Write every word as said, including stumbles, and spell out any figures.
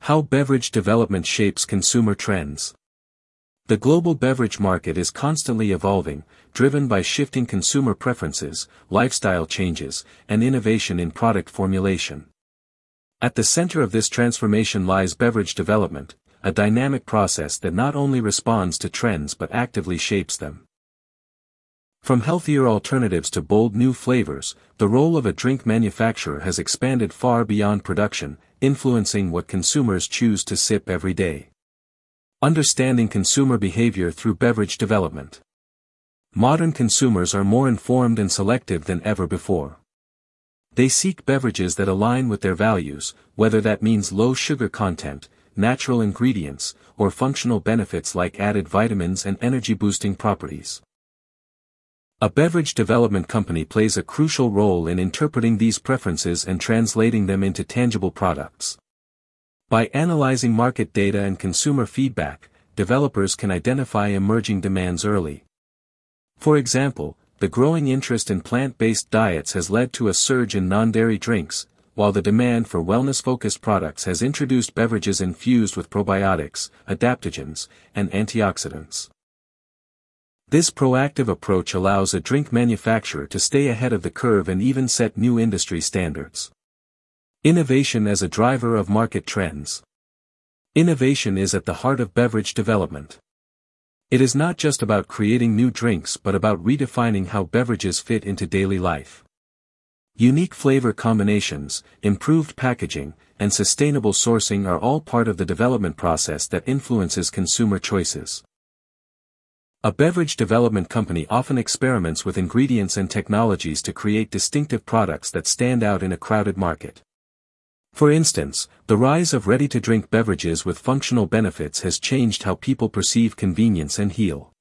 How beverage development shapes consumer trends. The global beverage market is constantly evolving, driven by shifting consumer preferences, lifestyle changes, and innovation in product formulation. At the center of this transformation lies beverage development, a dynamic process that not only responds to trends but actively shapes them. From healthier alternatives to bold new flavors, the role of a drink manufacturer has expanded far beyond production, influencing what consumers choose to sip every day. Understanding consumer behavior through beverage development. Modern consumers are more informed and selective than ever before. They seek beverages that align with their values, whether that means low sugar content, natural ingredients, or functional benefits like added vitamins and energy-boosting properties. A beverage development company plays a crucial role in interpreting these preferences and translating them into tangible products. By analyzing market data and consumer feedback, developers can identify emerging demands early. For example, the growing interest in plant-based diets has led to a surge in non-dairy drinks, while the demand for wellness-focused products has introduced beverages infused with probiotics, adaptogens, and antioxidants. This proactive approach allows a drink manufacturer to stay ahead of the curve and even set new industry standards. Innovation as a driver of market trends. Innovation is at the heart of beverage development. It is not just about creating new drinks but about redefining how beverages fit into daily life. Unique flavor combinations, improved packaging, and sustainable sourcing are all part of the development process that influences consumer choices. A beverage development company often experiments with ingredients and technologies to create distinctive products that stand out in a crowded market. For instance, the rise of ready-to-drink beverages with functional benefits has changed how people perceive convenience and heal.